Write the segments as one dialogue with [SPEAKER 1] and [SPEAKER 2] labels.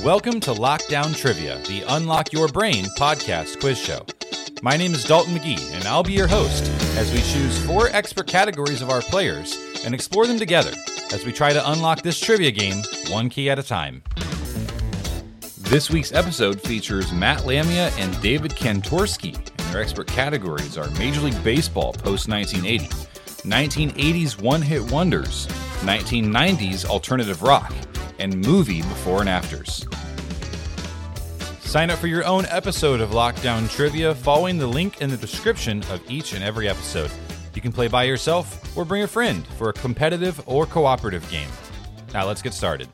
[SPEAKER 1] Welcome to Lockdown Trivia, the Unlock Your Brain podcast quiz show. My name is Dalton McGee, and I'll be your host as we choose 4 expert categories of our players and explore them together as we try to unlock this trivia game one key at a time. This week's episode features Matt Lamia and David Kantorski, and their expert categories are Major League Baseball post-1980, 1980s one-hit wonders, 1990s alternative rock, and movie before and afters. Sign up for your own episode of Lockdown Trivia following the link in the description of each and every episode. You can play by yourself or bring a friend for a competitive or cooperative game. Now let's get started.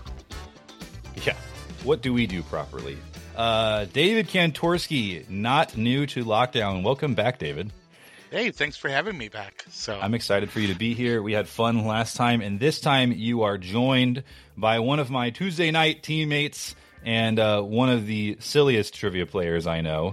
[SPEAKER 1] Yeah, what do we do properly? David Kantorski, not new to Lockdown. Welcome back, David.
[SPEAKER 2] Hey, thanks for having me back.
[SPEAKER 1] I'm excited for you to be here. We had fun last time, and this time you are joined by one of my Tuesday night teammates and one of the silliest trivia players I know,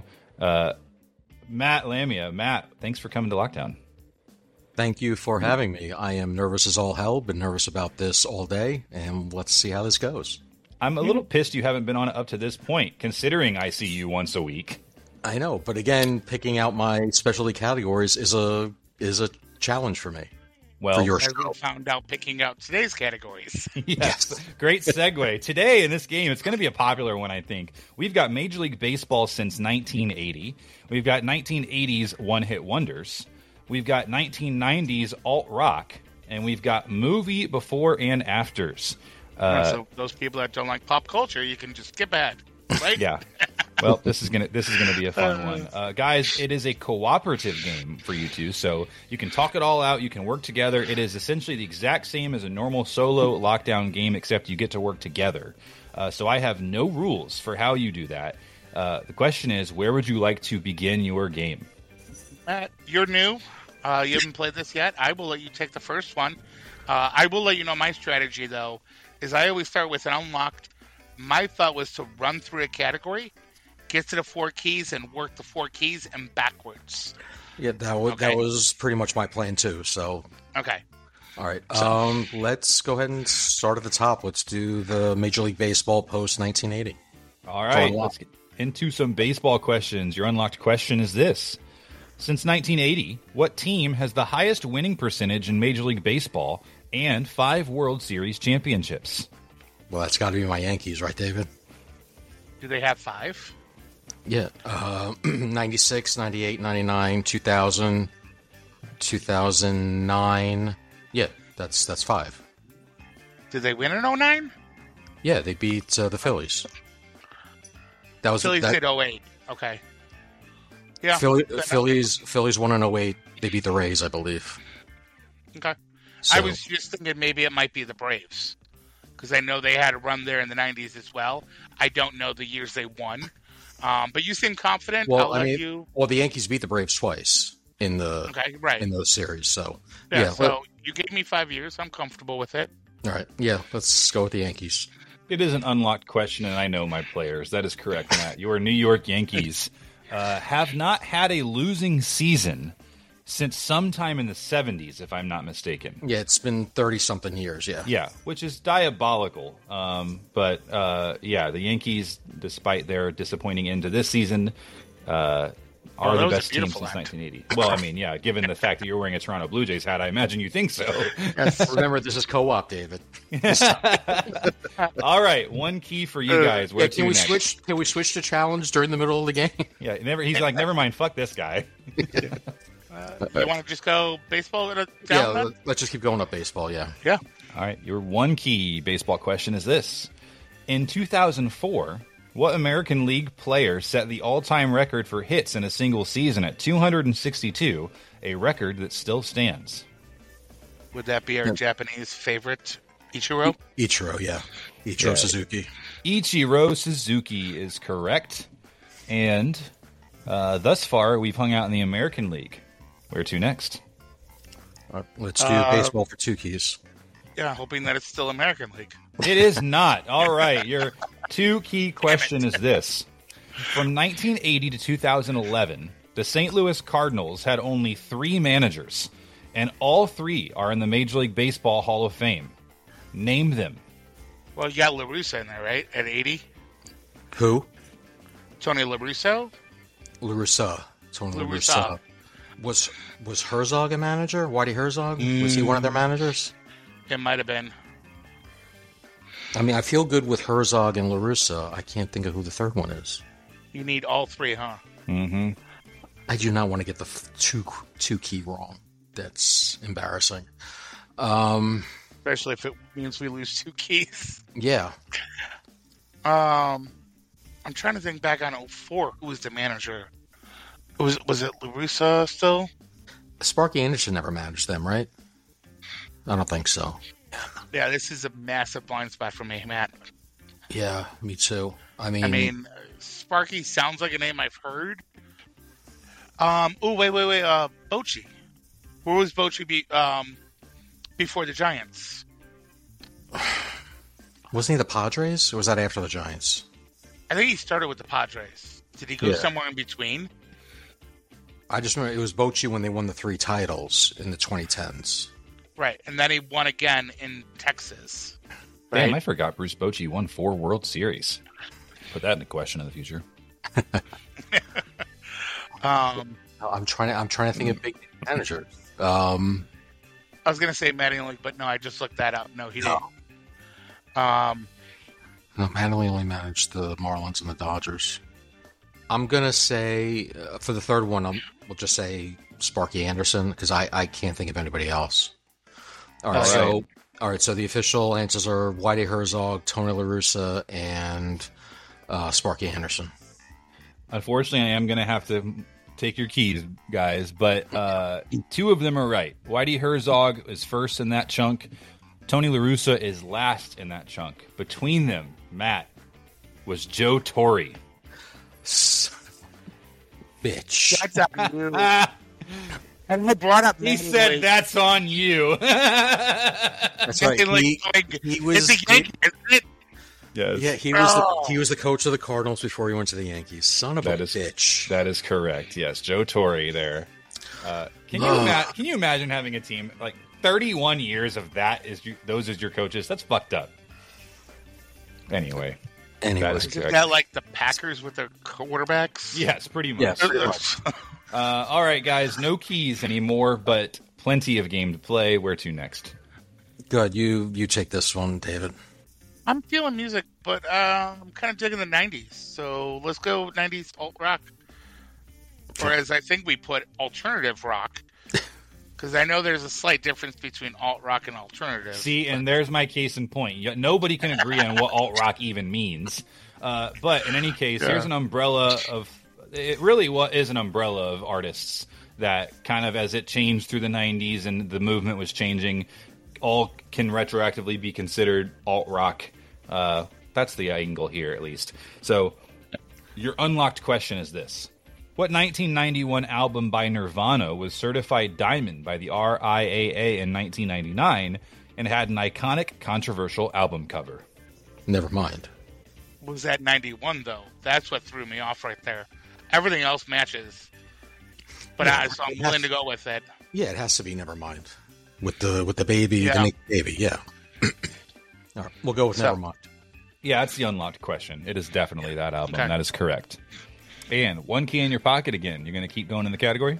[SPEAKER 1] Matt Lamia. Matt, thanks for coming to Lockdown.
[SPEAKER 3] Thank you for having me. I am nervous as all hell, been nervous about this all day, and let's see how this goes.
[SPEAKER 1] I'm a little pissed you haven't been on it up to this point, considering I see you once a week.
[SPEAKER 3] I know, but again, picking out my specialty categories is a challenge for me.
[SPEAKER 1] Well,
[SPEAKER 3] for your
[SPEAKER 2] as
[SPEAKER 3] show.
[SPEAKER 2] we found out picking out today's categories.
[SPEAKER 1] Yes, great segue. Today in this game, it's going to be a popular one, I think. We've got Major League Baseball since 1980. We've got 1980s one-hit wonders. We've got 1990s alt-rock. And we've got movie before and afters.
[SPEAKER 2] So those people that don't like pop culture, you can just skip ahead, right?
[SPEAKER 1] Yeah. Well, this is gonna be a fun one, guys. It is a cooperative game for you two, so you can talk it all out. You can work together. It is essentially the exact same as a normal solo Lockdown game, except you get to work together. So I have no rules for how you do that. The question is, where would you like to begin your game?
[SPEAKER 2] Matt, you're new. You haven't played this yet. I will let you take the first one. I will let you know my strategy, though, is I always start with an unlocked. My thought was to run through a category, get to the 4 keys, and work the 4 keys and backwards.
[SPEAKER 3] Yeah, that was pretty much my plan too. So
[SPEAKER 2] Okay.
[SPEAKER 3] all right, let's go ahead and start at the top. Let's do the Major League Baseball post 1980.
[SPEAKER 1] All right, let's get into some baseball questions. Your unlocked question is this. Since 1980, what team has the highest winning percentage in Major League Baseball and 5 World Series championships?
[SPEAKER 3] Well, that's got to be my Yankees, right, David?
[SPEAKER 2] Do they have 5?
[SPEAKER 3] Yeah, 96, 98, 99, 2000, 2009. Yeah, that's 5.
[SPEAKER 2] Did they win in 2009?
[SPEAKER 3] Yeah, they beat the Phillies. That was
[SPEAKER 2] Phillies did 08. Okay. Yeah.
[SPEAKER 3] Phillies won in 08. They beat the Rays, I believe.
[SPEAKER 2] Okay.
[SPEAKER 3] So,
[SPEAKER 2] I was just thinking maybe it might be the Braves, because I know they had a run there in the 90s as well. I don't know the years they won. But you seem confident.
[SPEAKER 3] Well, the Yankees beat the Braves twice in the in those series. So
[SPEAKER 2] so you gave me 5 years. I'm comfortable with it.
[SPEAKER 3] All right, yeah, let's go with the Yankees.
[SPEAKER 1] It is an unlocked question, and I know my players. That is correct, Matt. Your New York Yankees have not had a losing season since sometime in the 70s, if I'm not mistaken.
[SPEAKER 3] Yeah, it's been 30-something years, yeah.
[SPEAKER 1] Yeah, which is diabolical. But the Yankees, despite their disappointing end to this season, are the best team since 1980. Well, I mean, yeah, given the fact that you're wearing a Toronto Blue Jays hat, I imagine you think so.
[SPEAKER 3] Yes. Remember, this is co-op, David.
[SPEAKER 1] All right, 1 key for you guys. Where
[SPEAKER 3] can we switch? Can we switch to challenge during the middle of the game?
[SPEAKER 1] Yeah, he's like, never mind, fuck this guy.
[SPEAKER 2] You want to just go baseball down?
[SPEAKER 3] Yeah, let's just keep going up baseball, yeah.
[SPEAKER 2] Yeah.
[SPEAKER 1] All right, your 1 key baseball question is this. In 2004, what American League player set the all-time record for hits in a single season at 262, a record that still stands?
[SPEAKER 2] Would that be our Japanese favorite, Ichiro?
[SPEAKER 3] Ichiro, yeah. Ichiro Suzuki.
[SPEAKER 1] Ichiro Suzuki is correct. And thus far, we've hung out in the American League. Where to next?
[SPEAKER 3] Let's do baseball for 2 keys.
[SPEAKER 2] Yeah, hoping that it's still American League.
[SPEAKER 1] It is not. All right. Your 2 key question is this. From 1980 to 2011, the St. Louis Cardinals had only 3 managers, and all 3 are in the Major League Baseball Hall of Fame. Name them.
[SPEAKER 2] Well, you got LaRusso in there, right? At 80?
[SPEAKER 3] Who?
[SPEAKER 2] Tony LaRusso?
[SPEAKER 3] LaRussa. Tony
[SPEAKER 2] LaRussa.
[SPEAKER 3] LaRussa. Was Herzog a manager? Whitey Herzog? Was he one of their managers?
[SPEAKER 2] It might have been.
[SPEAKER 3] I mean, I feel good with Herzog and LaRussa. I can't think of who the third one is.
[SPEAKER 2] You need all three, huh?
[SPEAKER 1] Mm-hmm.
[SPEAKER 3] I do not want to get the two key wrong. That's embarrassing.
[SPEAKER 2] Especially if it means we lose 2 keys.
[SPEAKER 3] Yeah.
[SPEAKER 2] I'm trying to think back on 04. Who was the manager? Was it LaRussa still?
[SPEAKER 3] Sparky Anderson never managed them, right? I don't think so.
[SPEAKER 2] Yeah, this is a massive blind spot for me, Matt.
[SPEAKER 3] Yeah, me too. I mean,
[SPEAKER 2] Sparky sounds like a name I've heard. Wait. Bochy. Where was Bochy before the Giants?
[SPEAKER 3] wasn't he the Padres, or was that after the Giants?
[SPEAKER 2] I think he started with the Padres. Did he go somewhere in between?
[SPEAKER 3] I just remember it was Bochy when they won the 3 titles in the 2010s.
[SPEAKER 2] Right, and then he won again in Texas.
[SPEAKER 1] Damn,
[SPEAKER 2] Right?
[SPEAKER 1] I forgot Bruce Bochy won 4 World Series. Put that into question in the future.
[SPEAKER 3] I'm trying to think of big managers.
[SPEAKER 2] I was going to say Mattingly, but no, I just looked that up. No, he didn't.
[SPEAKER 3] No, Mattingly only managed the Marlins and the Dodgers. I'm gonna say for the third one, we'll just say Sparky Anderson because I can't think of anybody else. All right, so the official answers are Whitey Herzog, Tony LaRussa, and Sparky Anderson.
[SPEAKER 1] Unfortunately, I am going to have to take your keys, guys, but 2 of them are right. Whitey Herzog is first in that chunk. Tony LaRussa is last in that chunk. Between them, Matt, was Joe Torre.
[SPEAKER 3] Bitch.
[SPEAKER 2] That's on you. And I brought up
[SPEAKER 1] He said that's on you.
[SPEAKER 3] That's right. He was.
[SPEAKER 2] It's a Yankee, isn't it?
[SPEAKER 1] Yes.
[SPEAKER 3] Yeah, he was the coach of the Cardinals before he went to the Yankees. Son of a bitch.
[SPEAKER 1] That is correct. Yes, Joe Torre there. Can you imagine having a team like 31 years of that those as your coaches? That's fucked up. Anyway. That is
[SPEAKER 2] Isn't that like the Packers with their quarterbacks?
[SPEAKER 1] Yes, pretty much.
[SPEAKER 3] Yes, pretty much.
[SPEAKER 1] All right, guys, no keys anymore, but plenty of game to play. Where to next?
[SPEAKER 3] Good. You take this one, David.
[SPEAKER 2] I'm feeling music, but I'm kind of digging the 90s. So let's go 90s alt rock. Or as I think we put, alternative rock. Because I know there's a slight difference between alt rock and alternative.
[SPEAKER 1] See, and there's my case in point. Nobody can agree on what alt rock even means. But in any case, here's an umbrella of... It really is an umbrella of artists that kind of, as it changed through the 90s and the movement was changing, all can retroactively be considered alt rock. That's the angle here, at least. So, your unlocked question is this. What 1991 album by Nirvana was certified diamond by the RIAA in 1999 and had an iconic, controversial album cover?
[SPEAKER 3] Never mind.
[SPEAKER 2] Was that 91, though? That's what threw me off right there. Everything else matches. But so I'm willing to go with it.
[SPEAKER 3] Yeah, it has to be Nevermind. With the baby, the Nick baby, yeah. All right, we'll go with Nevermind.
[SPEAKER 1] Yeah, that's the unlocked question. It is definitely that album.
[SPEAKER 2] Okay.
[SPEAKER 1] That is correct. And 1 key in your pocket again. You're going to keep going in the category?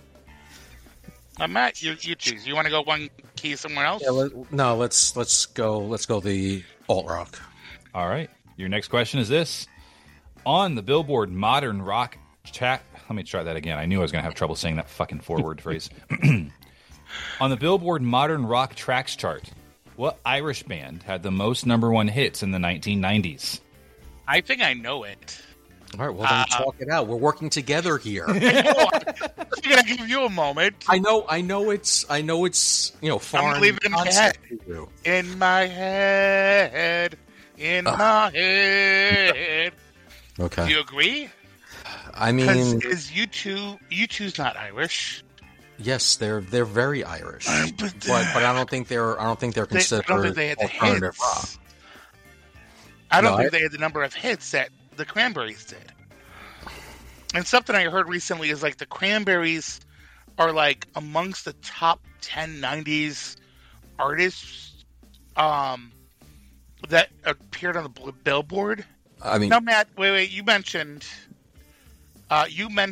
[SPEAKER 2] Matt, you choose. You want to go 1 key somewhere else?
[SPEAKER 3] Yeah, let's go the alt rock.
[SPEAKER 1] All right. Your next question is this. On the Billboard Modern Rock Chat... Let me try that again. I knew I was going to have trouble saying that fucking 4-word phrase. On the Billboard Modern Rock Tracks chart, what Irish band had the most #1 hits in the 1990s?
[SPEAKER 2] I think I know it.
[SPEAKER 3] All right, well, then talk it out. We're working together here.
[SPEAKER 2] I'm going to give you a moment.
[SPEAKER 3] I know it's foreign
[SPEAKER 2] I'm leaving
[SPEAKER 3] concept to you.
[SPEAKER 2] In my head. My head.
[SPEAKER 3] Okay.
[SPEAKER 2] Do you agree?
[SPEAKER 3] I mean,
[SPEAKER 2] is U2's not Irish?
[SPEAKER 3] Yes, they're very Irish, but I don't think they're considered
[SPEAKER 2] I don't think they had the
[SPEAKER 3] alternative
[SPEAKER 2] hits.
[SPEAKER 3] rock.
[SPEAKER 2] I don't think they had the number of hits that the Cranberries did. And something I heard recently is like the Cranberries are like amongst the top 10 90s artists. that appeared on the Billboard.
[SPEAKER 3] I mean,
[SPEAKER 2] Now, Matt, wait. You mentioned that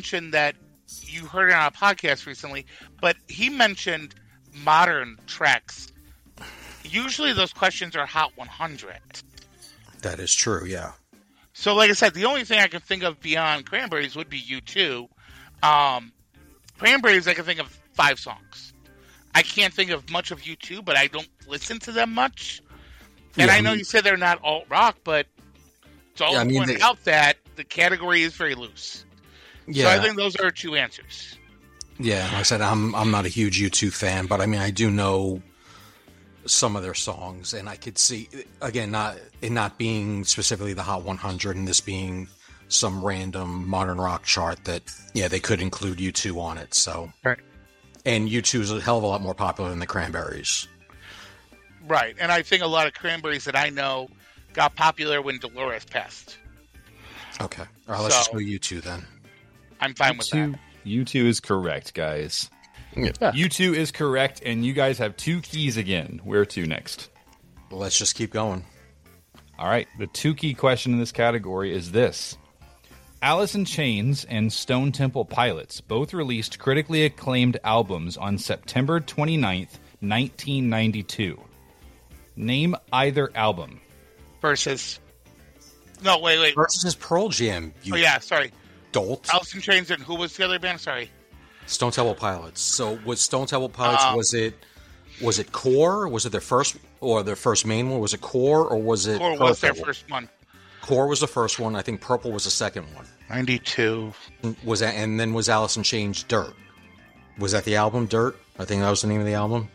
[SPEAKER 2] you heard it on a podcast recently, but he mentioned modern tracks. Usually, those questions are Hot 100.
[SPEAKER 3] that is true. Yeah.
[SPEAKER 2] So, like I said, the only thing I can think of beyond Cranberries would be U2. Cranberries, I can think of 5 songs. I can't think of much of U2, but I don't listen to them much. And I know you said they're not alt rock, but it's all pointed out that the category is very loose.
[SPEAKER 3] Yeah.
[SPEAKER 2] So I think those are 2 answers.
[SPEAKER 3] Yeah, like I said, I'm not a huge U2 fan, but I mean, I do know some of their songs, and I could see, again, not being specifically the Hot 100 and this being some random modern rock chart that, yeah, they could include U2 on it. So,
[SPEAKER 2] right.
[SPEAKER 3] And U2 is a hell of a lot more popular than the Cranberries.
[SPEAKER 2] Right, and I think a lot of Cranberries that I know got popular when Dolores passed.
[SPEAKER 3] Okay, all right, let's just go U2 then.
[SPEAKER 2] I'm fine with that.
[SPEAKER 1] U2 is correct, guys.
[SPEAKER 3] Yeah.
[SPEAKER 1] U2 is correct, and you guys have 2 keys again. Where to next?
[SPEAKER 3] Let's just keep going.
[SPEAKER 1] All right, the 2 key question in this category is this. Alice in Chains and Stone Temple Pilots both released critically acclaimed albums on September 29th, 1992. Name either album.
[SPEAKER 2] Versus. No, wait.
[SPEAKER 3] Versus Pearl Jam.
[SPEAKER 2] Oh, yeah, sorry.
[SPEAKER 3] Dolt.
[SPEAKER 2] Alice in Chains and who was the other band? Sorry.
[SPEAKER 3] Stone Temple Pilots. So was Stone Temple Pilots, was it Core? Was it their first main one? Was it Core or was it
[SPEAKER 2] Core
[SPEAKER 3] Purple?
[SPEAKER 2] was their first one.
[SPEAKER 3] Core was the first one. I think Purple was the second one.
[SPEAKER 2] 92.
[SPEAKER 3] Was that, and then was Alice in Chains Dirt? Was that the album Dirt? I think that was the name of the album.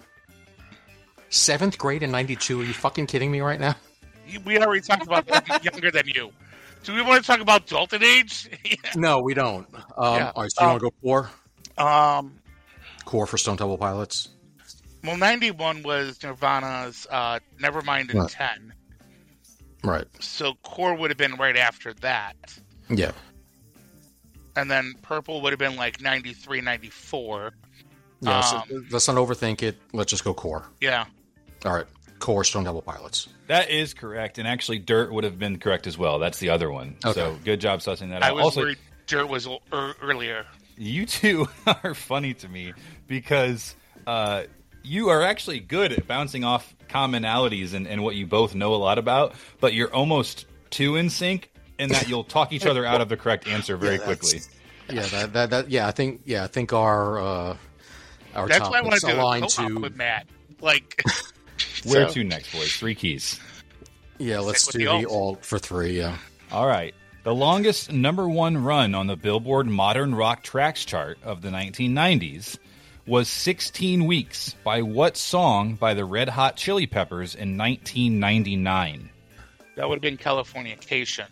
[SPEAKER 3] 7th grade in 92. Are you fucking kidding me right now?
[SPEAKER 2] We already talked about younger than you. Do we want to talk about Dalton age?
[SPEAKER 3] No, we don't. All right, so you want to go Core? Core for Stone Temple Pilots.
[SPEAKER 2] Well, 91 was Nirvana's Nevermind in 10.
[SPEAKER 3] Right.
[SPEAKER 2] So Core would have been right after that.
[SPEAKER 3] Yeah.
[SPEAKER 2] And then Purple would have been like 93, 94.
[SPEAKER 3] Yeah, so let's not overthink it. Let's just go Core.
[SPEAKER 2] Yeah.
[SPEAKER 3] All right. Core, Stone Temple Pilots.
[SPEAKER 1] That is correct, and actually Dirt would have been correct as well. That's the other one. Okay. So good job sussing that out.
[SPEAKER 2] I was worried Dirt was earlier.
[SPEAKER 1] You two are funny to me because you are actually good at bouncing off commonalities and what you both know a lot about, but you're almost too in sync in that you'll talk each other out of the correct answer very quickly.
[SPEAKER 3] Yeah, I think our
[SPEAKER 2] that's why I want to do
[SPEAKER 3] align
[SPEAKER 2] to with Matt. Like,
[SPEAKER 1] where to next, boys? 3 keys.
[SPEAKER 3] Yeah, let's do the alt for 3. Yeah.
[SPEAKER 1] All right. The longest #1 run on the Billboard Modern Rock Tracks chart of the 1990s was 16 weeks by what song by the Red Hot Chili Peppers in 1999?
[SPEAKER 2] That would have been Californication.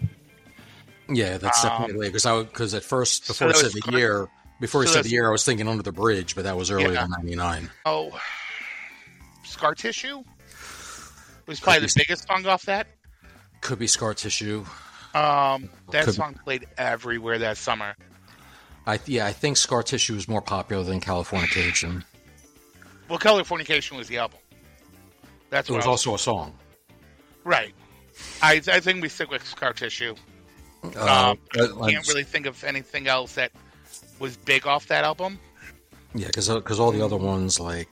[SPEAKER 3] Yeah, that's definitely because at first before he said the year, I was thinking Under the Bridge, but that was earlier than 99.
[SPEAKER 2] Oh, Scar Tissue was probably the biggest song off that.
[SPEAKER 3] Could be Scar Tissue.
[SPEAKER 2] That song played everywhere that summer.
[SPEAKER 3] I think Scar Tissue is more popular than Californication.
[SPEAKER 2] Well, Californication was the album. It was
[SPEAKER 3] also a song.
[SPEAKER 2] Right. I think we stick with Scar Tissue. I can't really think of anything else that was big off that album.
[SPEAKER 3] Yeah, because all the other ones like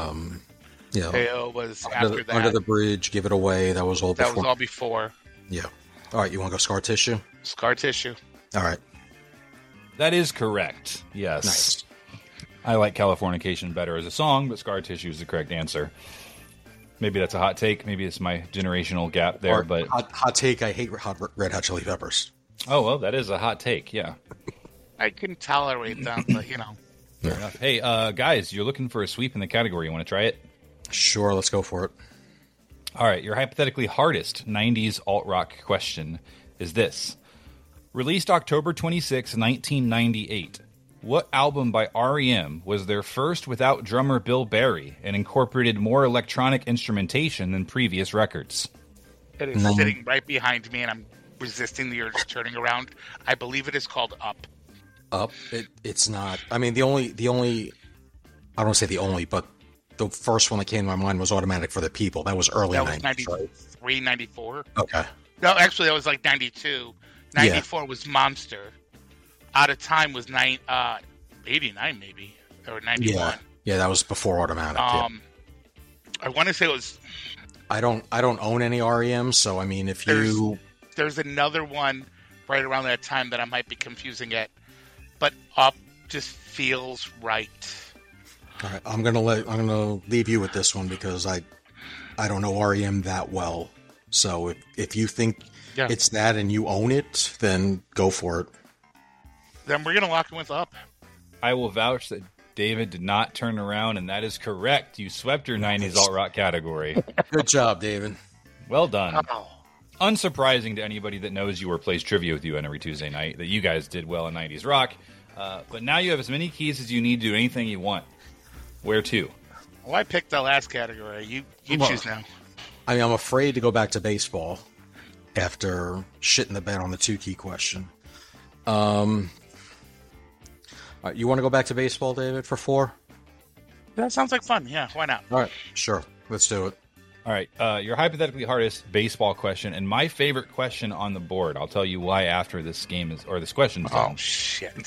[SPEAKER 2] Teo was after that.
[SPEAKER 3] Under the Bridge, Give It Away. That was all before.
[SPEAKER 2] That was all before.
[SPEAKER 3] Yeah. All right, you want to go Scar Tissue?
[SPEAKER 2] Scar Tissue.
[SPEAKER 3] All right.
[SPEAKER 1] That is correct. Yes.
[SPEAKER 3] Nice.
[SPEAKER 1] I like Californication better as a song, but Scar Tissue is the correct answer. Maybe that's a hot take. Maybe it's my generational gap there. But
[SPEAKER 3] hot take, I hate Red Hot Chili Peppers.
[SPEAKER 1] Oh, well, that is a hot take, yeah.
[SPEAKER 2] I can tolerate them, but,
[SPEAKER 1] Fair enough. Hey, guys, you're looking for a sweep in the category. You want to try it?
[SPEAKER 3] Sure, let's go for it.
[SPEAKER 1] All right, your hypothetically hardest 90s alt-rock question is this. Released October 26, 1998, what album by R.E.M. was their first without drummer Bill Berry and incorporated more electronic instrumentation than previous records?
[SPEAKER 2] It is sitting right behind me, and I'm resisting the urge of turning around. I believe it is called Up.
[SPEAKER 3] Up? It's not. I mean, the only I don't want to say the only, but the first one that came to my mind was Automatic for the People. That was early
[SPEAKER 2] That was
[SPEAKER 3] 90s, right?
[SPEAKER 2] 93, 94.
[SPEAKER 3] Okay.
[SPEAKER 2] No, actually, that was like 92. 94 was Monster. Out of Time was 89, maybe, or 91.
[SPEAKER 3] Yeah, that was before Automatic.
[SPEAKER 2] I want to say it was.
[SPEAKER 3] I don't own any REMs, so I mean, if
[SPEAKER 2] there's another one right around that time that I might be confusing it, but Up just feels right.
[SPEAKER 3] All right, I'm gonna leave you with this one because I don't know REM that well. So if you think it's that and you own it, then go for it.
[SPEAKER 2] Then we're gonna lock in with Up.
[SPEAKER 1] I will vouch that David did not turn around, and that is correct. You swept your 90s alt rock category.
[SPEAKER 3] Good job, David.
[SPEAKER 1] Well done.
[SPEAKER 2] Oh.
[SPEAKER 1] Unsurprising to anybody that knows you or plays trivia with you on every Tuesday night that you guys did well in 90s rock. But now you have as many keys as you need to do anything you want. Where to?
[SPEAKER 2] Well, I picked the last category. You choose now.
[SPEAKER 3] I mean, I'm afraid to go back to baseball after shitting the bed on the 2-key question. All right, you want to go back to baseball, David, for 4?
[SPEAKER 2] That sounds like fun. Yeah, why not?
[SPEAKER 3] All right, sure. Let's do it.
[SPEAKER 1] All right, your hypothetically hardest baseball question, and my favorite question on the board. I'll tell you why after this game is, or this question is done.
[SPEAKER 2] Oh, shit.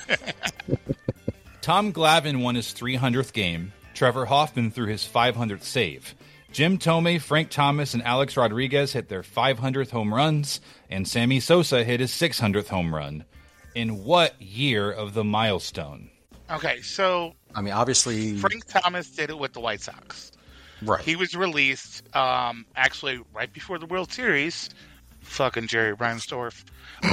[SPEAKER 1] Tom Glavine won his 300th game. Trevor Hoffman threw his 500th save. Jim Thome, Frank Thomas, and Alex Rodriguez hit their 500th home runs, and Sammy Sosa hit his 600th home run. In what year of the milestone?
[SPEAKER 2] Okay, so...
[SPEAKER 3] I mean, obviously...
[SPEAKER 2] Frank Thomas did it with the White Sox.
[SPEAKER 3] Right.
[SPEAKER 2] He was released, actually, right before the World Series. Fucking Jerry Reinsdorf.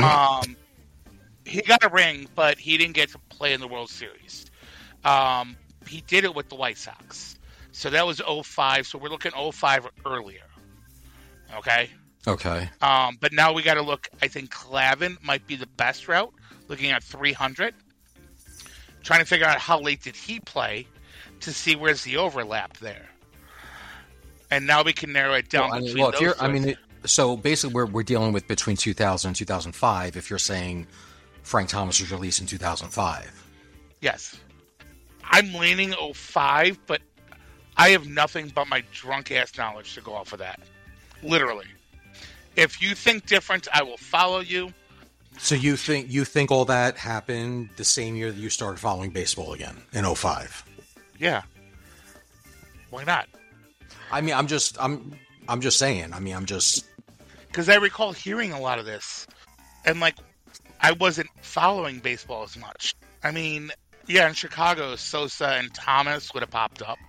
[SPEAKER 2] He got a ring, but he didn't get to play in the World Series. He did it with the White Sox. So that was 05, so we're looking 05 or earlier. Okay?
[SPEAKER 3] Okay.
[SPEAKER 2] But now we got to look, I think Glavine might be the best route, looking at 300. Trying to figure out how late did he play to see where's the overlap there. And now we can narrow it down between those.
[SPEAKER 3] So basically we're dealing with between 2000 and 2005 if you're saying Frank Thomas was released in 2005.
[SPEAKER 2] Yes. I'm leaning 05, but I have nothing but my drunk-ass knowledge to go off of that. Literally. If you think different, I will follow you.
[SPEAKER 3] So you think all that happened the same year that you started following baseball again, in 05?
[SPEAKER 2] Yeah. Why not?
[SPEAKER 3] I mean, I'm just saying. I mean,
[SPEAKER 2] because I recall hearing a lot of this, and I wasn't following baseball as much. I mean, yeah, in Chicago, Sosa and Thomas would have popped up.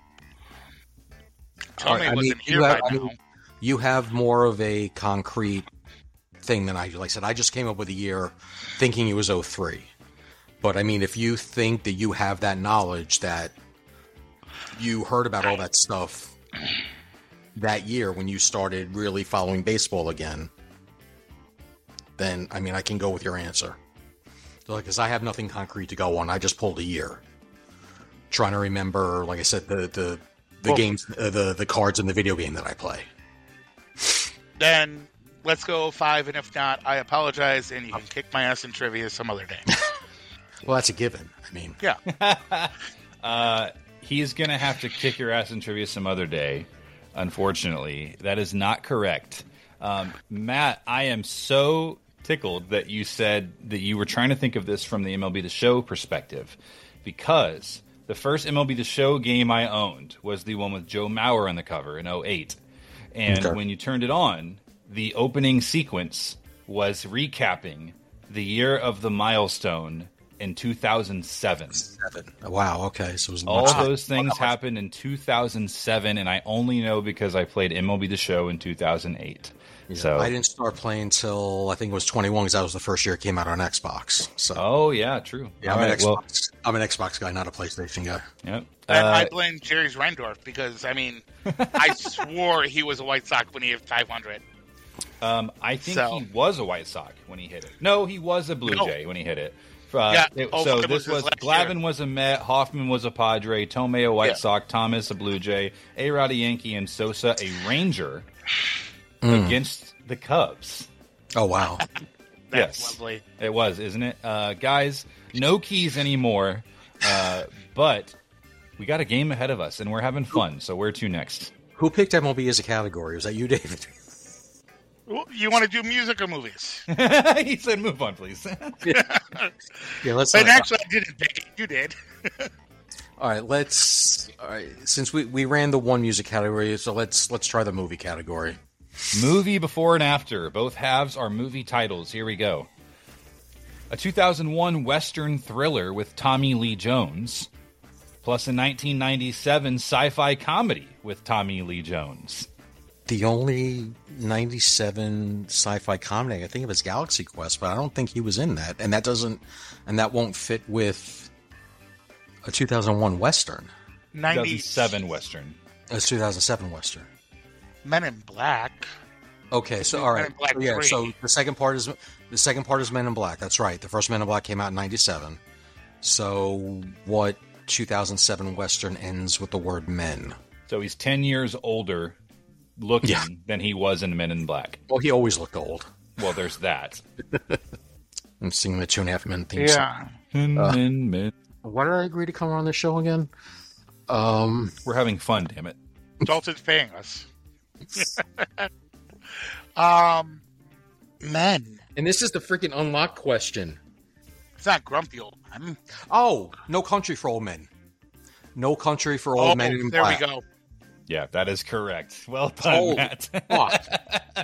[SPEAKER 2] Tony wasn't here by now.
[SPEAKER 3] You have more of a concrete thing than I do. Like I said, I just came up with a year thinking it was 03. But I mean, if you think that you have that knowledge that you heard about all that stuff that year when you started really following baseball again, then, I mean, I can go with your answer. Because I have nothing concrete to go on. I just pulled a year. Trying to remember, like I said, the games, the cards in the video game that I play.
[SPEAKER 2] Then let's go 05, and if not, I apologize, and you can kick my ass in trivia some other day.
[SPEAKER 3] Well, that's a given. I mean,
[SPEAKER 2] yeah.
[SPEAKER 1] He's going to have to kick your ass in trivia some other day, unfortunately. That is not correct. Matt, I am so tickled that you said that you were trying to think of this from the MLB The Show perspective, because the first MLB The Show game I owned was the one with Joe Mauer on the cover in 08. And when you turned it on, the opening sequence was recapping the year of the milestone in 2007.
[SPEAKER 3] Wow, okay. So it was
[SPEAKER 1] all those things happened in 2007, and I only know because I played MLB The Show in 2008.
[SPEAKER 3] Yeah,
[SPEAKER 1] so
[SPEAKER 3] I didn't start playing till I think it was 21 because that was the first year it came out on Xbox. So
[SPEAKER 1] oh yeah, true.
[SPEAKER 3] Yeah, I'm an Xbox guy, not a PlayStation guy.
[SPEAKER 1] Yep.
[SPEAKER 2] And I blame Jerry Reinsdorf because I swore he was a White Sox when he hit 500.
[SPEAKER 1] I think he was a White Sox when he hit it. No, he was a Blue Jay when he hit it. So this was Glavine was a Met, Hoffman was a Padre, Thome a White Sox, Thomas a Blue Jay, A-Rod a Yankee, and Sosa a Ranger against the Cubs.
[SPEAKER 3] Oh, wow.
[SPEAKER 2] That's lovely.
[SPEAKER 1] It was, isn't it? Guys, no keys anymore, but We got a game ahead of us, and we're having fun. So where to next?
[SPEAKER 3] Who picked MLB as a category? Was that you, David?
[SPEAKER 2] You want to do music or movies?
[SPEAKER 1] He said, "Move on, please."
[SPEAKER 3] Yeah, let's.
[SPEAKER 2] But actually, I didn't pick it. You did.
[SPEAKER 3] All right, since we ran the one music category, so let's try the movie category.
[SPEAKER 1] Movie before and after. Both halves are movie titles. Here we go. A 2001 Western thriller with Tommy Lee Jones, plus a 1997 sci-fi comedy with Tommy Lee Jones.
[SPEAKER 3] The only 97 sci-fi comedy I think of is Galaxy Quest, but I don't think he was in that, and that won't fit with a 2001 Western.
[SPEAKER 1] 2007 Western.
[SPEAKER 3] It's 2007 Western.
[SPEAKER 2] Men in Black.
[SPEAKER 3] Okay, so all right,
[SPEAKER 2] Men in Black
[SPEAKER 3] so, yeah.
[SPEAKER 2] 3.
[SPEAKER 3] So the second part is Men in Black. That's right. The first Men in Black came out in 97. So what 2007 Western ends with the word men?
[SPEAKER 1] So he's 10 years older looking than he was in Men in Black.
[SPEAKER 3] Well, he always looked old.
[SPEAKER 1] Well, there's that.
[SPEAKER 3] I'm singing the 2.5 Men theme song.
[SPEAKER 1] Men.
[SPEAKER 3] Why did I agree to come on this show again?
[SPEAKER 1] We're having fun, damn it.
[SPEAKER 2] Dalton's paying us. Men.
[SPEAKER 3] And this is the freaking unlocked question.
[SPEAKER 2] It's not Grumpy Old Man.
[SPEAKER 3] Oh, No Country for Old Men. No Country for Old Men in
[SPEAKER 2] there
[SPEAKER 3] Black.
[SPEAKER 2] we go.
[SPEAKER 1] Yeah, that is correct. Well done, Matt.
[SPEAKER 3] Fuck.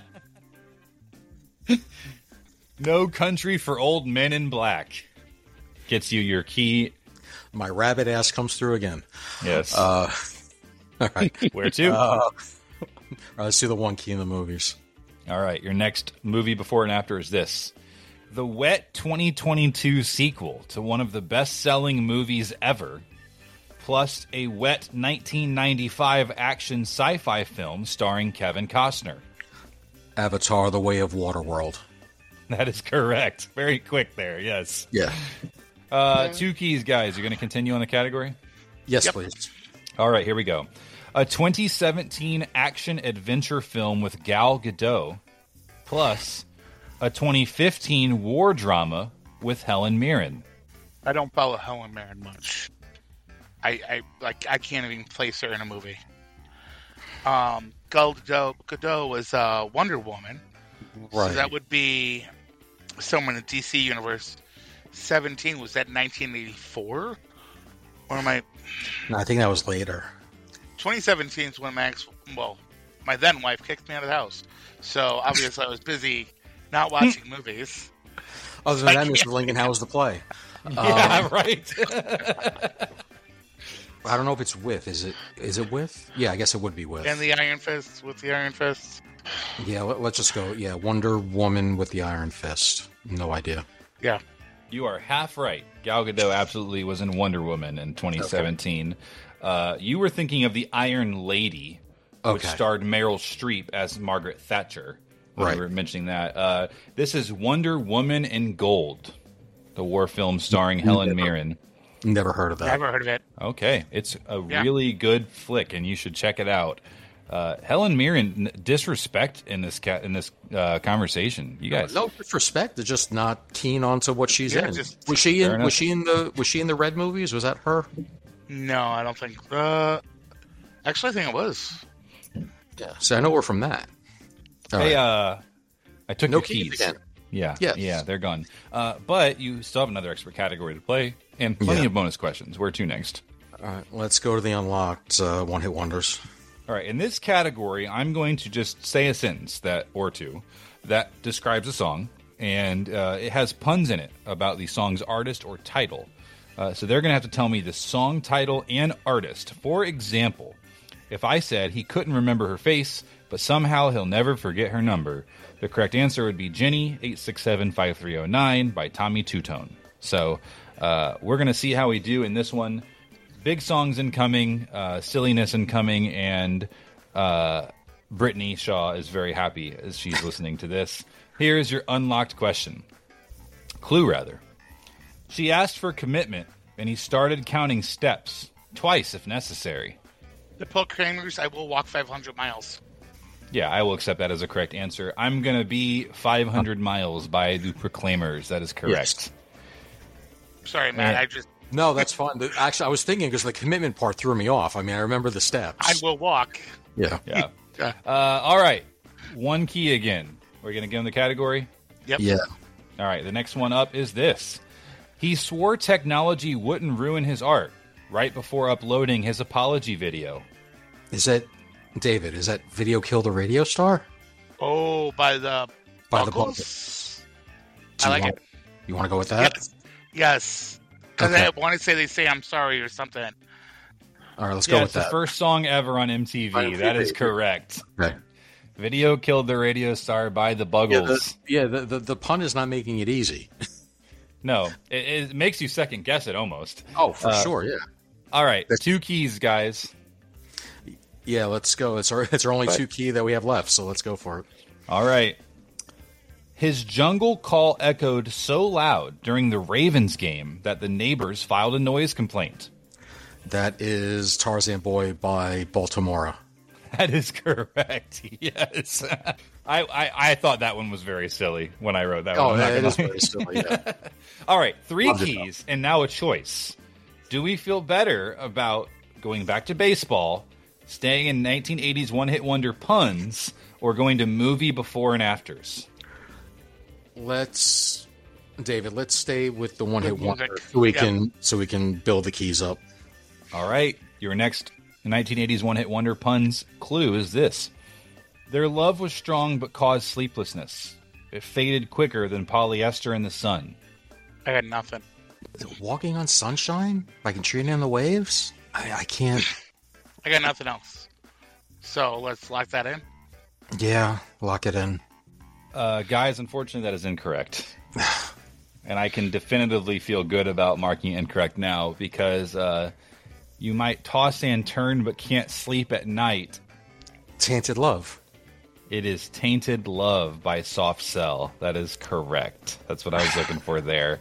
[SPEAKER 1] No Country for Old Men in Black. Gets you your key.
[SPEAKER 3] My rabbit ass comes through again.
[SPEAKER 1] Yes.
[SPEAKER 3] All right.
[SPEAKER 1] Where to?
[SPEAKER 3] All right, let's do the one key in the movies.
[SPEAKER 1] All right, your next movie before and after is this. The Wet 2022 sequel to one of the best-selling movies ever, plus a Wet 1995 action sci-fi film starring Kevin Costner.
[SPEAKER 3] Avatar: The Way of Waterworld.
[SPEAKER 1] That is correct. Very quick there, yes.
[SPEAKER 3] Yeah.
[SPEAKER 1] Two keys, guys. You're going to continue on the category?
[SPEAKER 3] Yes, please.
[SPEAKER 1] All right, here we go. A 2017 action-adventure film with Gal Gadot, plus a 2015 war drama with Helen Mirren.
[SPEAKER 2] I don't follow Helen Mirren much. I can't even place her in a movie. Gal Gadot was Wonder Woman.
[SPEAKER 3] Right.
[SPEAKER 2] So that would be someone in the DC universe. 17, was that 1984? Or am I...
[SPEAKER 3] No, I think that was later.
[SPEAKER 2] 2017 is when my then wife kicked me out of the house. So obviously I was busy not watching movies.
[SPEAKER 3] Other than that, Mr. Lincoln, how was the play?
[SPEAKER 1] Yeah, right.
[SPEAKER 3] I don't know if it's with. Is it with? Yeah, I guess it would be with.
[SPEAKER 2] And the Iron Fist, with the Iron Fist.
[SPEAKER 3] Yeah, let's just go. Yeah, Wonder Woman with the Iron Fist. No idea.
[SPEAKER 2] Yeah.
[SPEAKER 1] You are half right. Gal Gadot absolutely was in Wonder Woman in 2017. Okay. You were thinking of the Iron Lady, which starred Meryl Streep as Margaret Thatcher. When we were mentioning that. This is Wonder Woman in Gold, the war film starring Helen Mirren.
[SPEAKER 3] Never heard of that.
[SPEAKER 2] Never heard of it.
[SPEAKER 1] Okay, it's a really good flick, and you should check it out. Helen Mirren, disrespect in this conversation. You guys,
[SPEAKER 3] no disrespect. They're just not keen onto what she's in. Was she in the Red movies? Was that her?
[SPEAKER 2] No, I don't think. Actually, I think it was.
[SPEAKER 3] Yeah. So I know her from that.
[SPEAKER 1] All right. I took your keys.
[SPEAKER 3] Again.
[SPEAKER 1] Yeah, they're gone. But you still have another expert category to play, and plenty of bonus questions. Where to next?
[SPEAKER 3] All right, let's go to the unlocked one-hit wonders.
[SPEAKER 1] All right, in this category, I'm going to just say a sentence or two that describes a song, and it has puns in it about the song's artist or title. So they're going to have to tell me the song title and artist. For example, if I said he couldn't remember her face, but somehow he'll never forget her number, the correct answer would be Jenny 867-5309 by Tommy Tutone. So we're going to see how we do in this one. Big songs incoming, silliness incoming, and Brittany Shaw is very happy as she's listening to this. Here is your unlocked question. Clue, rather. She asked for commitment, and he started counting steps, twice if necessary.
[SPEAKER 2] The Proclaimers, I will walk 500 miles.
[SPEAKER 1] Yeah, I will accept that as a correct answer. I'm going to be 500 miles by the Proclaimers. That is correct.
[SPEAKER 2] Yes. Sorry, Matt.
[SPEAKER 3] No, that's fine. Actually, I was thinking because the commitment part threw me off. I mean, I remember the steps.
[SPEAKER 2] I will walk.
[SPEAKER 3] Yeah.
[SPEAKER 1] Yeah. All right. One key again. We're going to give him the category?
[SPEAKER 2] Yep.
[SPEAKER 3] Yeah.
[SPEAKER 1] All right. The next one up is this. He swore technology wouldn't ruin his art right before uploading his apology video.
[SPEAKER 3] Is that, David, is that Video Kill the Radio Star?
[SPEAKER 2] Oh, by the
[SPEAKER 3] Buggles?
[SPEAKER 2] I like it.
[SPEAKER 3] You want to go with that?
[SPEAKER 2] Yes. Because
[SPEAKER 3] Okay.
[SPEAKER 2] I want to say they say I'm sorry or something.
[SPEAKER 3] All right, let's go
[SPEAKER 1] Yeah,
[SPEAKER 3] with
[SPEAKER 1] it's the
[SPEAKER 3] that.
[SPEAKER 1] first song ever on MTV. That is correct.
[SPEAKER 3] Okay.
[SPEAKER 1] Video Killed the Radio Star by the Buggles.
[SPEAKER 3] The pun is not making it easy.
[SPEAKER 1] No, it makes you second guess it almost.
[SPEAKER 3] Oh, for sure, yeah.
[SPEAKER 1] All right, 2 keys, guys.
[SPEAKER 3] Yeah, let's go. It's our only 2 key that we have left, so let's go for it.
[SPEAKER 1] All right. His jungle call echoed so loud during the Ravens game that the neighbors filed a noise complaint.
[SPEAKER 3] That is Tarzan Boy by Baltimora.
[SPEAKER 1] That is correct. Yes. I thought that one was very silly when I wrote that one.
[SPEAKER 3] Oh,
[SPEAKER 1] I'm not
[SPEAKER 3] it
[SPEAKER 1] gonna
[SPEAKER 3] is
[SPEAKER 1] lie.
[SPEAKER 3] very silly, yeah.
[SPEAKER 1] All right, 3
[SPEAKER 3] Loved it,
[SPEAKER 1] keys and now a choice. Do we feel better about going back to baseball, staying in 1980s one-hit wonder puns, or going to movie before and afters?
[SPEAKER 3] David, let's stay with the one-hit
[SPEAKER 2] Music.
[SPEAKER 3] wonder so we can build the keys up.
[SPEAKER 1] All right, your next 1980s one-hit wonder puns clue is this. Their love was strong but caused sleeplessness. It faded quicker than polyester in the sun.
[SPEAKER 2] I got nothing.
[SPEAKER 3] Walking on Sunshine by Katrina and the Waves? I can't.
[SPEAKER 2] I got nothing else. So let's lock that in.
[SPEAKER 3] Yeah, lock it in.
[SPEAKER 1] Guys, unfortunately, that is incorrect. And I can definitively feel good about marking it incorrect now because you might toss and turn but can't sleep at night.
[SPEAKER 3] Tainted Love.
[SPEAKER 1] It is Tainted Love by Soft Cell. That is correct. That's what I was looking for there.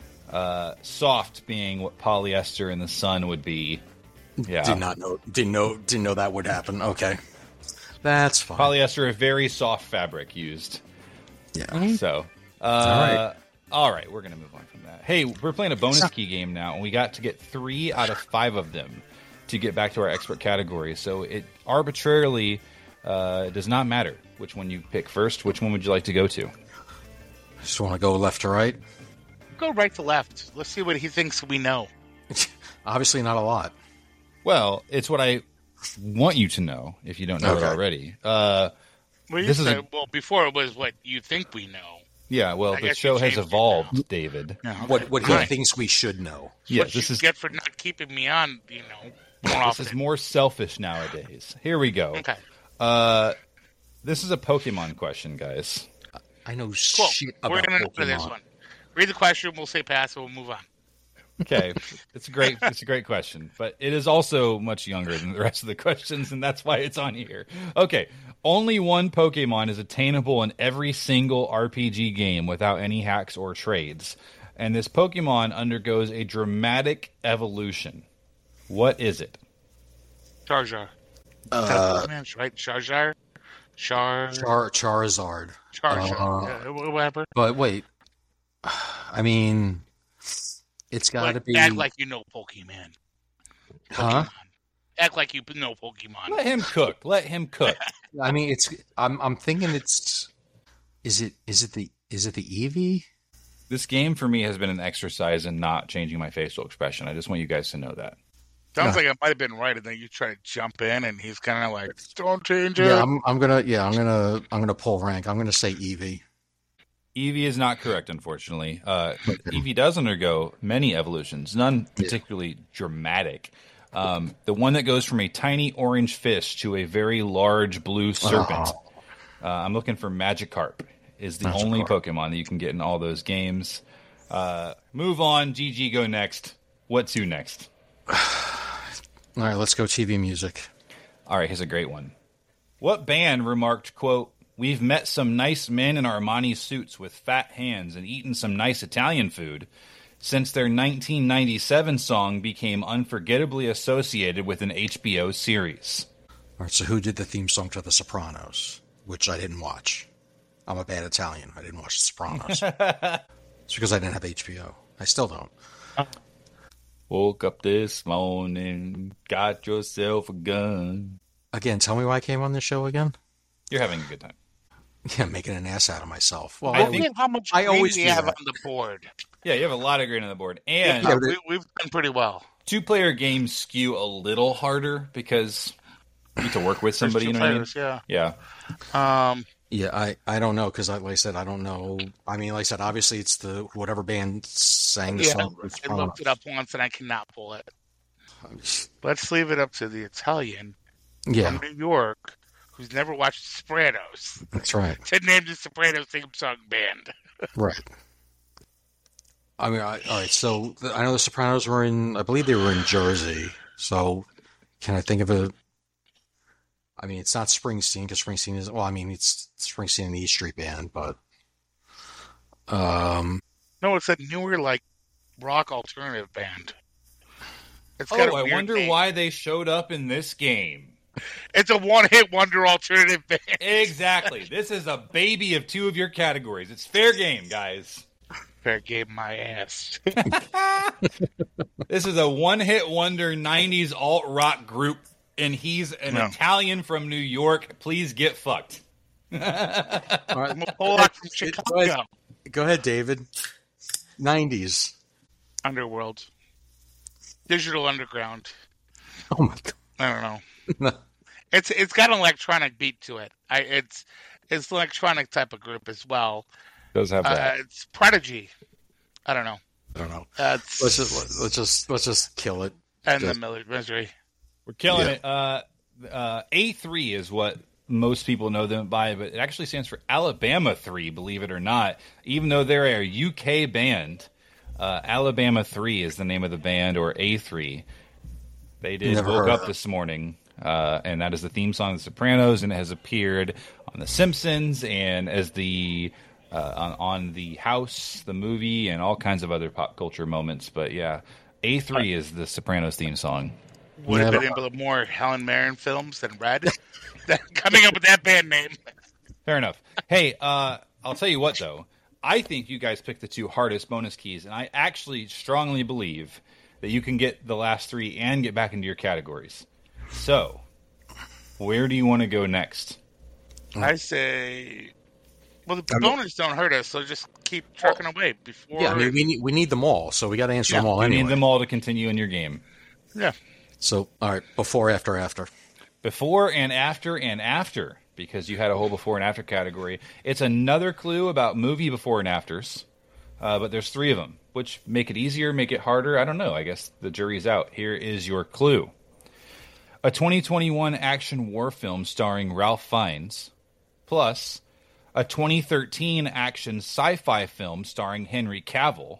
[SPEAKER 1] Soft being what polyester in the sun would be. Yeah.
[SPEAKER 3] Didn't know that would happen. Okay. That's fine.
[SPEAKER 1] Polyester, a very soft fabric used.
[SPEAKER 3] Yeah.
[SPEAKER 1] So,
[SPEAKER 3] right.
[SPEAKER 1] all right, we're going to move on from that. Hey, we're playing a bonus key game now, and we got to get 3 out of 5 of them to get back to our expert category. So it arbitrarily does not matter which one you pick first. Which one would you like to go to?
[SPEAKER 3] Just want to go left to right.
[SPEAKER 2] Go right to left. Let's see what he thinks we know.
[SPEAKER 3] Obviously not a lot.
[SPEAKER 1] Well, it's what I want you to know if you don't know it
[SPEAKER 3] Okay.
[SPEAKER 1] already.
[SPEAKER 2] Well,
[SPEAKER 1] This is
[SPEAKER 2] well, before it was what you think we know.
[SPEAKER 1] Yeah, well,
[SPEAKER 2] I
[SPEAKER 1] the
[SPEAKER 2] guess
[SPEAKER 1] show
[SPEAKER 2] you
[SPEAKER 1] has
[SPEAKER 2] changed it
[SPEAKER 1] evolved,
[SPEAKER 2] now.
[SPEAKER 1] David.
[SPEAKER 2] Yeah,
[SPEAKER 3] What he
[SPEAKER 2] Fine.
[SPEAKER 3] thinks we should know.
[SPEAKER 1] Yeah,
[SPEAKER 2] What
[SPEAKER 1] this
[SPEAKER 2] you
[SPEAKER 1] is
[SPEAKER 2] get for not keeping me on, more often.
[SPEAKER 1] this is more selfish nowadays. Here we go.
[SPEAKER 2] Okay.
[SPEAKER 1] This is a Pokemon question, guys.
[SPEAKER 3] I know
[SPEAKER 2] Cool.
[SPEAKER 3] shit about
[SPEAKER 2] We're going to
[SPEAKER 3] Pokemon.
[SPEAKER 2] this one. Read the question. We'll say pass, and we'll move on.
[SPEAKER 1] Okay, it's a great question, but it is also much younger than the rest of the questions, and that's why it's on here. Okay, only one Pokemon is attainable in every single RPG game without any hacks or trades, and this Pokemon undergoes a dramatic evolution. What is it?
[SPEAKER 2] Charizard. Right? Charizard?
[SPEAKER 3] Charizard.
[SPEAKER 2] Charizard. Whatever.
[SPEAKER 3] But wait, I mean, it's got to be.
[SPEAKER 2] Act like you know Pokemon.
[SPEAKER 3] Huh?
[SPEAKER 2] Act like you know Pokemon.
[SPEAKER 1] Let him cook. Let him cook.
[SPEAKER 3] I mean, it's. I'm thinking it's. Is it the Eevee?
[SPEAKER 1] This game for me has been an exercise in not changing my facial expression. I just want you guys to know that.
[SPEAKER 2] Sounds like I might have been right, and then you try to jump in, and he's kind of like, "Don't change it."
[SPEAKER 3] Yeah, I'm gonna pull rank. I'm gonna say Eevee.
[SPEAKER 1] Eevee is not correct, unfortunately. Eevee does undergo many evolutions, none particularly dramatic. The one that goes from a tiny orange fish to a very large blue serpent. I'm looking for Magikarp. Is the only Pokemon that you can get in all those games. Move on. GG, go next. What's you next?
[SPEAKER 3] All right, let's go TV music.
[SPEAKER 1] All right, here's a great one. What band remarked, quote, "We've met some nice men in Armani suits with fat hands and eaten some nice Italian food," since their 1997 song became unforgettably associated with an HBO series?
[SPEAKER 3] All right, so who did the theme song to The Sopranos, which I didn't watch? I'm a bad Italian. I didn't watch The Sopranos. It's because I didn't have HBO. I still don't.
[SPEAKER 1] Woke up this morning, got yourself a gun.
[SPEAKER 3] Again, tell me why I came on this show again.
[SPEAKER 1] You're having a good time.
[SPEAKER 3] Yeah, making an ass out of myself. Well,
[SPEAKER 2] I think how much
[SPEAKER 3] I
[SPEAKER 2] green
[SPEAKER 3] always
[SPEAKER 2] we
[SPEAKER 3] do
[SPEAKER 2] have
[SPEAKER 3] that.
[SPEAKER 2] on the board.
[SPEAKER 1] Yeah, you have a lot of green on the board. And
[SPEAKER 3] Yeah,
[SPEAKER 2] We've done pretty well.
[SPEAKER 1] two-player games skew a little harder because you need to work with somebody. You know what I mean?
[SPEAKER 2] Players,
[SPEAKER 1] Yeah.
[SPEAKER 3] Yeah, I don't know because, like I said, I don't know. I mean, like I said, obviously it's the whatever band sang the
[SPEAKER 2] Yeah,
[SPEAKER 3] song.
[SPEAKER 2] I looked it up once and I cannot pull it. Let's leave it up to the Italian
[SPEAKER 3] Yeah,
[SPEAKER 2] from New York who's never watched Sopranos
[SPEAKER 3] that's right.
[SPEAKER 2] to name the Sopranos theme song band.
[SPEAKER 3] Right. I mean, all right. So I know the Sopranos were I believe they were in Jersey. So can I think of a? I mean, it's not Springsteen because Springsteen is. Well, I mean, it's Springsteen and the E Street Band, but
[SPEAKER 2] No, it's a newer like rock alternative band. It's got a
[SPEAKER 1] Oh, I
[SPEAKER 2] weird
[SPEAKER 1] wonder
[SPEAKER 2] name.
[SPEAKER 1] why they showed up in this game.
[SPEAKER 2] It's a one-hit wonder alternative band.
[SPEAKER 1] Exactly. This is a baby of two of your categories. It's fair game, guys.
[SPEAKER 2] Fair game, my ass.
[SPEAKER 1] This is a one-hit wonder 90s alt-rock group, and he's an Italian from New York. Please get fucked.
[SPEAKER 3] all right.
[SPEAKER 2] I'm a Polak from Chicago.
[SPEAKER 3] Go ahead, David. 90s.
[SPEAKER 2] Underworld. Digital Underground.
[SPEAKER 3] Oh my god.
[SPEAKER 2] I don't know. It's got an electronic beat to it. It's an electronic type of group as well.
[SPEAKER 1] Does have that.
[SPEAKER 2] It's Prodigy. I don't know.
[SPEAKER 3] Let's just kill it.
[SPEAKER 2] And the Misery.
[SPEAKER 1] We're killing it. A3 is what most people know them by, but it actually stands for Alabama 3, believe it or not. Even though they're a UK band, Alabama 3 is the name of the band, or A3. They did Woke Up this morning, and that is the theme song of The Sopranos, and it has appeared on The Simpsons and as the on The House, the movie, and all kinds of other pop culture moments. But yeah, A3 is the Sopranos theme song.
[SPEAKER 2] Would have been able to more Helen Mirren films than Red. Coming up with that band name.
[SPEAKER 1] Fair enough. Hey, I'll tell you what, though. I think you guys picked the two hardest bonus keys, and I actually strongly believe that you can get the last three and get back into your categories. So, where do you want to go next?
[SPEAKER 2] I say, well, the bonus don't hurt us, so just keep trucking away before.
[SPEAKER 3] Yeah, I mean, we need them all, so we got to answer them all
[SPEAKER 1] You
[SPEAKER 3] anyway.
[SPEAKER 1] need them all to continue in your game.
[SPEAKER 2] Yeah.
[SPEAKER 3] So, all right, before, after.
[SPEAKER 1] Before and after, because you had a whole before and after category. It's another clue about movie before and afters, but there's three of them, which make it easier, make it harder. I don't know. I guess the jury's out. Here is your clue. A 2021 action war film starring Ralph Fiennes, plus a 2013 action sci-fi film starring Henry Cavill,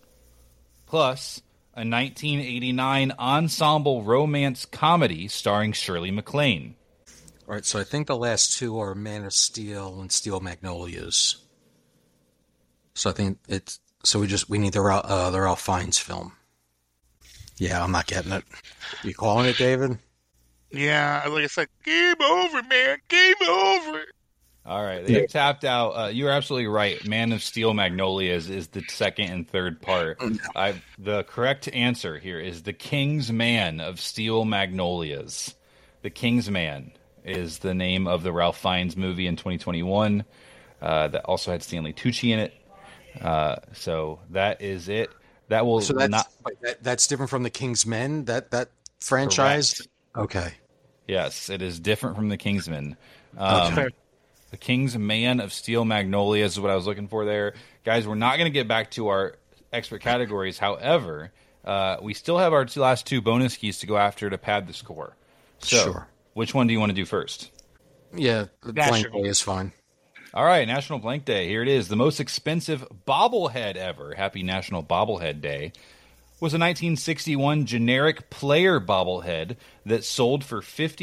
[SPEAKER 1] plus a 1989 ensemble romance comedy starring Shirley MacLaine.
[SPEAKER 3] All right, so I think the last two are Man of Steel and Steel Magnolias. So I think it's we need the Ralph Fiennes film. Yeah, I'm not getting it. You calling it, David?
[SPEAKER 2] Yeah, like it's like game over, man, game over.
[SPEAKER 1] All right, they tapped out. You're absolutely right. Man of Steel Magnolias is the second and third part. The correct answer here is The King's Man of Steel Magnolias. The King's Man is the name of the Ralph Fiennes movie in 2021 that also had Stanley Tucci in it. So that is it. That will
[SPEAKER 3] that's different from The King's Men. That franchise.
[SPEAKER 1] Correct.
[SPEAKER 3] Okay.
[SPEAKER 1] Yes, it is different from The Kingsman.
[SPEAKER 2] Okay.
[SPEAKER 1] The King's Man of Steel Magnolias is what I was looking for there. Guys, we're not going to get back to our expert categories. However, we still have our last two bonus keys to go after to pad the score. So,
[SPEAKER 3] Sure.
[SPEAKER 1] Which one do you want to do first?
[SPEAKER 3] Yeah, the blank day is fine.
[SPEAKER 1] All right, National Blank Day. Here it is. The most expensive bobblehead ever. Happy National Bobblehead Day. Was a 1961 generic player bobblehead that sold for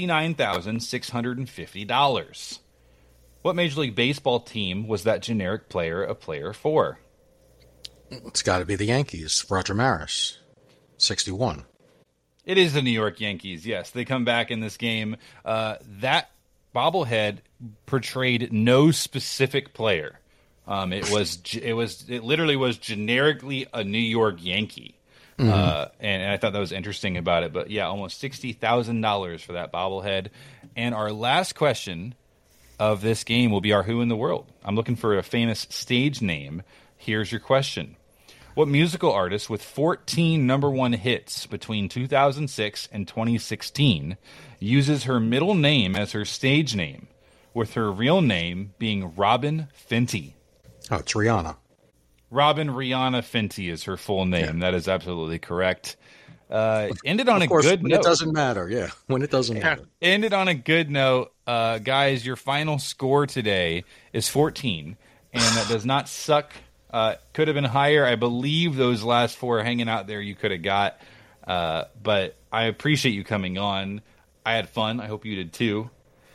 [SPEAKER 1] $59,650. What Major League Baseball team was that generic player a player for?
[SPEAKER 3] It's got to be the Yankees. Roger Maris, 61.
[SPEAKER 1] It is the New York Yankees, yes. They come back in this game. That bobblehead portrayed no specific player. It literally was generically a New York Yankee. And I thought that was interesting about it. But yeah, almost $60,000 for that bobblehead. And our last question of this game will be our Who in the World. I'm looking for a famous stage name. Here's your question. What musical artist with 14 number one hits between 2006 and 2016 uses her middle name as her stage name, with her real name being Robin Fenty?
[SPEAKER 3] Oh, it's Rihanna.
[SPEAKER 1] Robin Rihanna Fenty is her full name. Yeah. That is absolutely correct. Ended on a good note.
[SPEAKER 3] It doesn't matter. Yeah, when it doesn't matter.
[SPEAKER 1] Ended on a good note. Guys, your final score today is 14, and that does not suck. Could have been higher. I believe those last four hanging out there you could have got. But I appreciate you coming on. I had fun. I hope you did too.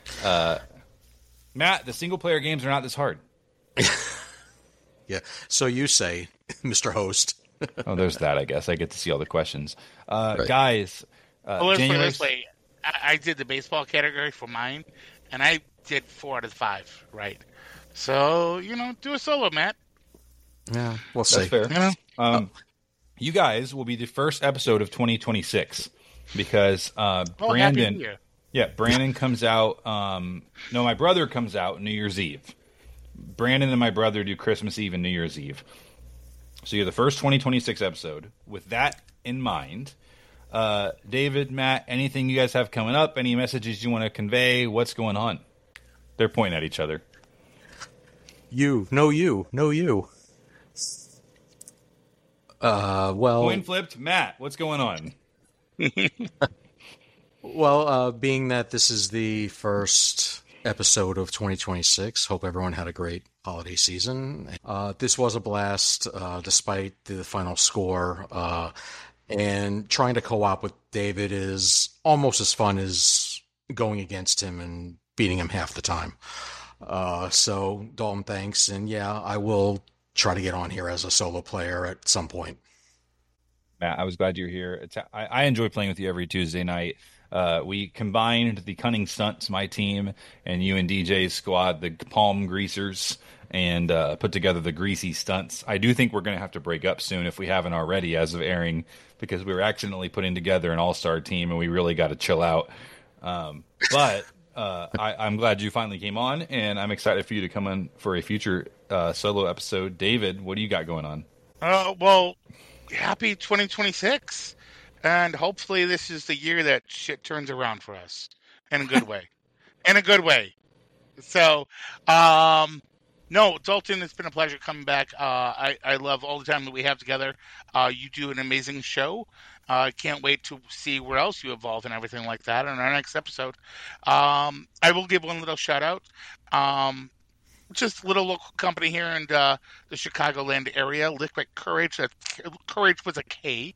[SPEAKER 1] Matt, the single-player games are not this hard.
[SPEAKER 3] Yeah, so you say, Mr. Host.
[SPEAKER 1] Oh, there's that, I guess. I get to see all the questions.
[SPEAKER 3] Right.
[SPEAKER 1] Guys,
[SPEAKER 2] let's put it this way. I did the baseball category for mine, and I did 4 out of 5, right? So, do a solo, Matt.
[SPEAKER 3] Yeah, we'll see.
[SPEAKER 1] That's fair. You guys will be the first episode of 2026 because Brandon... Yeah, Brandon comes out... no, my brother comes out New Year's Eve. Brandon and my brother do Christmas Eve and New Year's Eve. So you're the first 2026 episode. With that in mind, David, Matt, anything you guys have coming up? Any messages you want to convey? What's going on? They're pointing at each other.
[SPEAKER 3] You. Well...
[SPEAKER 1] Coin flipped. Matt, what's going on?
[SPEAKER 3] Well, being that this is the first episode of 2026, hope everyone had a great holiday season. This was a blast, despite the final score. And trying to co-op with David is almost as fun as going against him and beating him half the time. So, Dalton, thanks. And yeah, I will try to get on here as a solo player at some point.
[SPEAKER 1] Matt, I was glad you were here. I enjoy playing with you every Tuesday night. We combined the Cunning Stunts, my team, and you and DJ's squad, the Palm Greasers, and put together the Greasy Stunts. I do think we're going to have to break up soon if we haven't already as of airing, because we were accidentally putting together an all-star team, and we really got to chill out. But I'm glad you finally came on, and I'm excited for you to come on for a future solo episode. David, what do you got going on?
[SPEAKER 2] Well, happy 2026. And hopefully this is the year that shit turns around for us in a good way. So, no, Dalton, it's been a pleasure coming back. I love all the time that we have together. You do an amazing show. I can't wait to see where else you evolve and everything like that in our next episode. I will give one little shout out. Just a little local company here in the Chicagoland area, Liquid Courage. Courage with a K.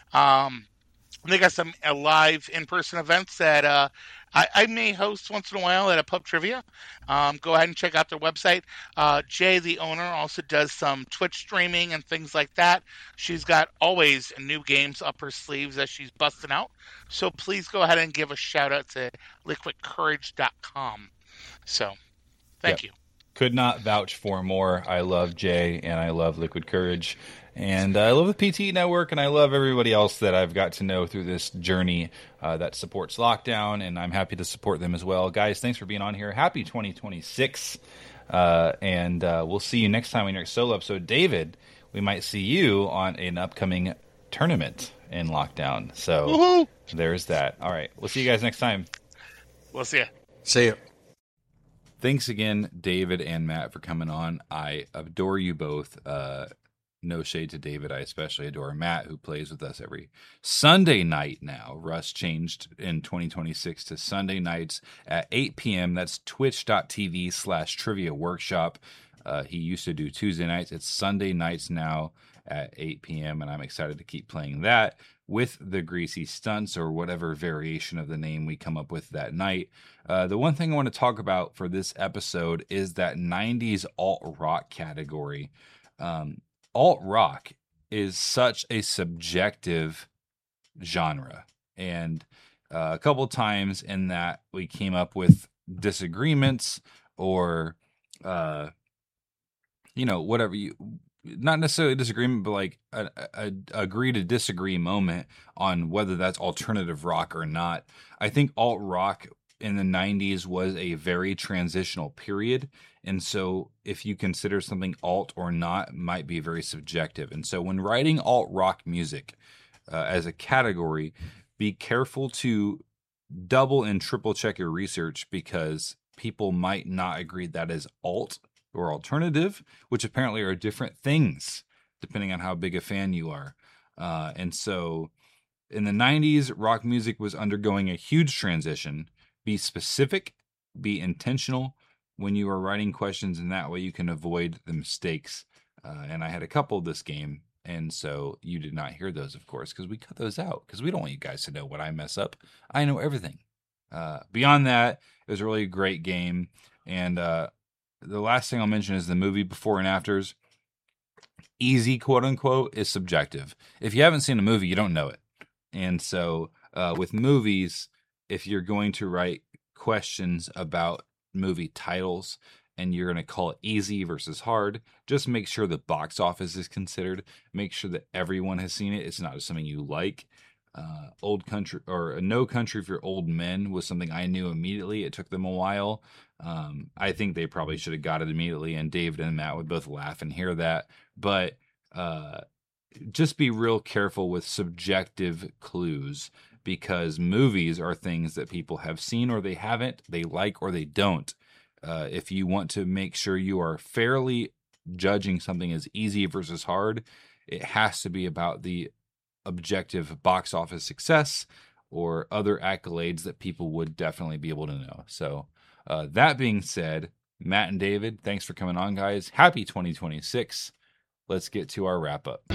[SPEAKER 2] They got some live in-person events that I may host once in a while at a pub trivia. Go ahead and check out their website. Jay, the owner, also does some Twitch streaming and things like that. She's got always new games up her sleeves that she's busting out. So please go ahead and give a shout-out to liquidcourage.com. So, thank you.
[SPEAKER 1] Could not vouch for more. I love Jay, and I love Liquid Courage. And I love the PT Network, and I love everybody else that I've got to know through this journey that supports Lockdown, and I'm happy to support them as well. Guys, thanks for being on here. Happy 2026, and we'll see you next time in your solo episode. David, we might see you on an upcoming tournament in Lockdown. So
[SPEAKER 2] Woo-hoo!
[SPEAKER 1] There's that. All right, we'll see you guys next time.
[SPEAKER 2] We'll see you.
[SPEAKER 3] See you.
[SPEAKER 1] Thanks again, David and Matt, for coming on. I adore you both. No shade to David. I especially adore Matt, who plays with us every Sunday night now. Russ changed in 2026 to Sunday nights at 8 p.m. That's twitch.tv/trivia workshop. He used to do Tuesday nights. It's Sunday nights now at 8 p.m. And I'm excited to keep playing that with the Greasy Stunts or whatever variation of the name we come up with that night. The one thing I want to talk about for this episode is that 90s alt-rock category. Alt-rock is such a subjective genre. And a couple times in that we came up with disagreements or whatever you, not necessarily disagreement, but like a agree to disagree moment on whether that's alternative rock or not. I think alt rock in the 90s was a very transitional period. And so if you consider something alt or not, might be very subjective. And so when writing alt rock music as a category, be careful to double and triple check your research, because people might not agree that is alt or alternative, which apparently are different things depending on how big a fan you are. And so in the 90s, rock music was undergoing a huge transition. Be specific, be intentional when you are writing questions, and that way you can avoid the mistakes. And I had a couple this game, and so you did not hear those, of course, because we cut those out, because we don't want you guys to know what I mess up. I know everything. Beyond that, it was a really great game. And the last thing I'll mention is the movie before and afters. Easy, quote unquote, is subjective. If you haven't seen a movie, you don't know it. And so with movies, if you're going to write questions about movie titles and you're going to call it easy versus hard, just make sure the box office is considered. Make sure that everyone has seen it. It's not just something you like. Old Country or No Country for Old Men was something I knew immediately. It took them a while. I think they probably should have got it immediately, and David and Matt would both laugh and hear that. But just be real careful with subjective clues, because movies are things that people have seen or they haven't, they like or they don't. If you want to make sure you are fairly judging something as easy versus hard, it has to be about the objective box office success or other accolades that people would definitely be able to know. So that being said, Matt and David, thanks for coming on, guys. Happy 2026. Let's get to our wrap up.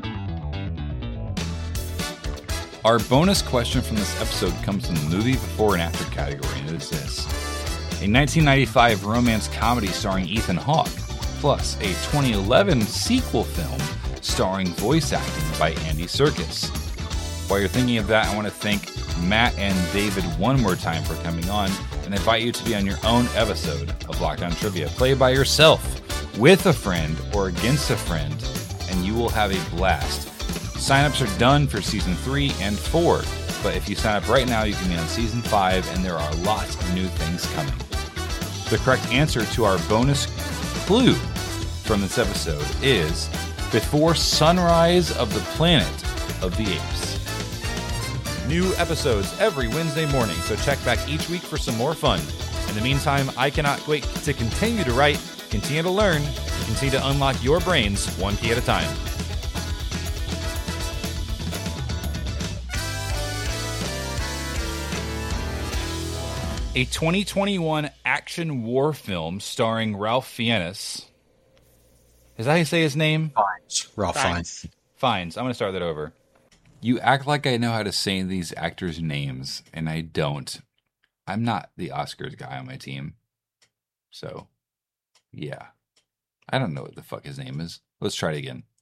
[SPEAKER 1] Our bonus question from this episode comes from the movie before and after category, and it is this: a 1995 romance comedy starring Ethan Hawke, plus a 2011 sequel film starring voice acting by Andy Serkis. While you're thinking of that, I want to thank Matt and David one more time for coming on, and invite you to be on your own episode of Lockdown Trivia. Play by yourself, with a friend, or against a friend, and you will have a blast. Signups are done for Season 3 and 4, but if you sign up right now, you can be on Season 5, and there are lots of new things coming. The correct answer to our bonus clue from this episode is Before Sunrise of the Planet of the Apes. New episodes every Wednesday morning, so check back each week for some more fun. In the meantime, I cannot wait to continue to write, continue to learn, and continue to unlock your brains one key at a time. A 2021 action war film starring Ralph Fiennes. Is that how you say his name?
[SPEAKER 3] Fiennes. Ralph Fiennes.
[SPEAKER 1] Fiennes. I'm going to start that over. You act like I know how to say these actors' names, and I don't. I'm not the Oscars guy on my team. So, yeah. I don't know what the fuck his name is. Let's try it again.